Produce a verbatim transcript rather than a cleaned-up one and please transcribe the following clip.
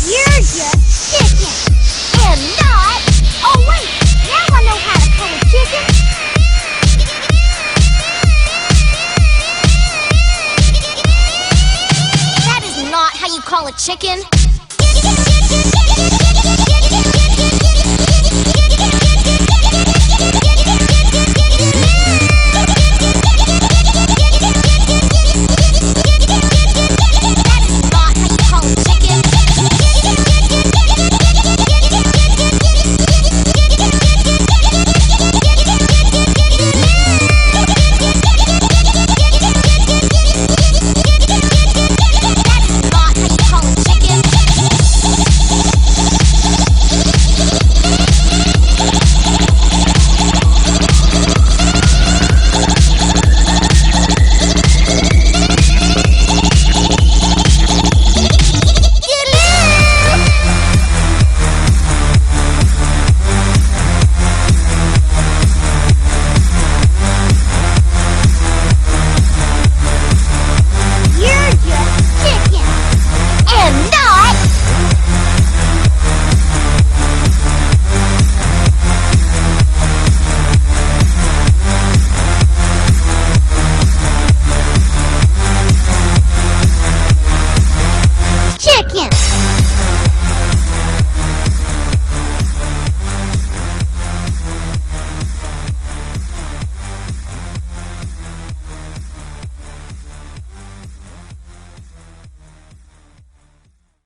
You're just chicken. And not... Oh, wait. Now I know how to call a chicken. That is not how you call a chicken.